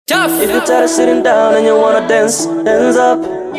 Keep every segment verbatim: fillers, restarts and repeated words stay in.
Tough. If you're tired of sitting down and you wanna dance, hands up.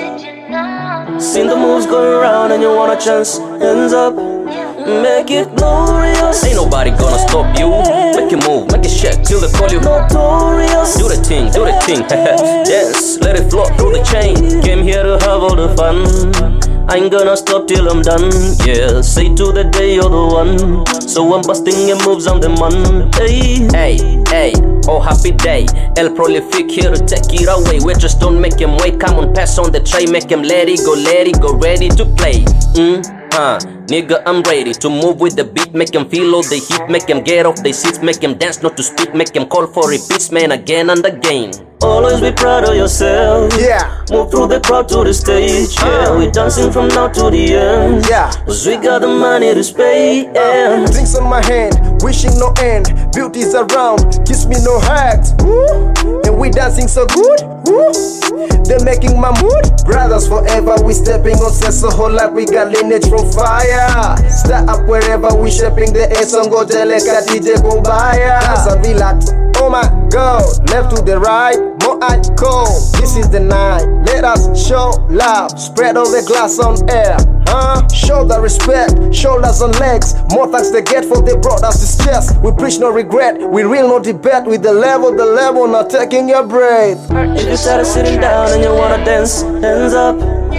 Seen the moves go around and you want a chance, hands up. Make it glorious. Ain't nobody gonna stop you. Make it move, make it shake till they call you Notorious. Do the thing, do the thing. Dance, let it flow through the chain. Came here to have all the fun. I ain't gonna stop till I'm done. Yeah, say to the day you're the one. So I'm busting your moves on the man. Hey, hey, hey. Oh happy day. El Prolific here to take it away. We just don't make him wait. Come on, pass on the tray. Make him let it go, let it go. Ready to play. Mm, huh. Nigga, I'm ready to move with the beat. Make him feel all the heat. Make him get off their seats. Make him dance, not to speak. Make him call for repeats, man, again and again. Always be proud of yourself. Yeah. Move through the crowd to the stage. Yeah, we dancing from now to the end. Yeah. Cause we got the money to spend. Uh, drinks on my hand, wishing no end. Beauty's around, kiss me no hugs. Woo. And we dancing so good. Woo. They're making my mood. Brothers forever, we stepping on set so whole like we got lineage from fire. Start up wherever we shaping the air song go deleka D J Bombaya. Dance and relax. Oh my God, left to the right, more I go. This is the night. Let us show love. Spread all the glass on air. Huh? Show the respect, shoulders on legs. More thanks they get for they brought us this chest. We preach no regret, we real no debate. With the level, the level, not taking your breath. If you're tired of sitting down and you wanna dance, hands up.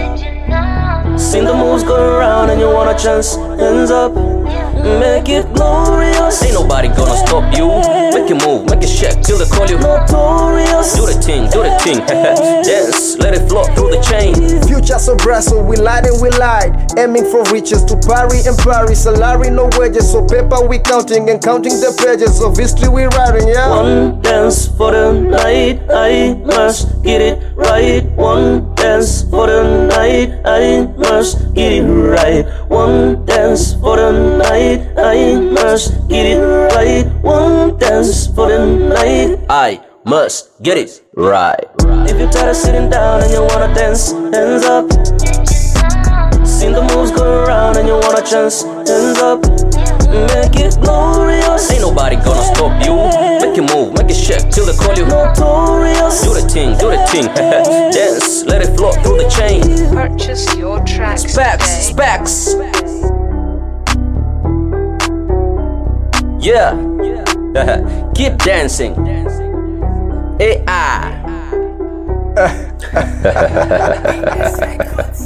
Seen the moves go around and you want a chance, hands up. Make it glorious. Ain't nobody gonna stop you. Make it move, make it shake till they call you Notorious. Do the thing, do the thing. Dance, let it flow through the chain. Future so bright, so we light and we light. Aiming for riches to Paris and Paris. Salary no wages, so paper we counting and counting the pages of history we writing, yeah. One dance for the night, I must get it right. One dance for the night, I must get it right. One dance for the night, I must get it right. One dance for the night, I must get it right. If you're tired of sitting down and you wanna dance, hands up. Seen the moves go around and you want a chance, hands up. Make it glorious. Ain't nobody gonna stop you. Make it move, make it shake till they call you Notorious. Do the thing, do the thing. Dance, let it flow through the chain. Purchase your tracks Specs, today. specs. Yeah. Keep dancing. A I.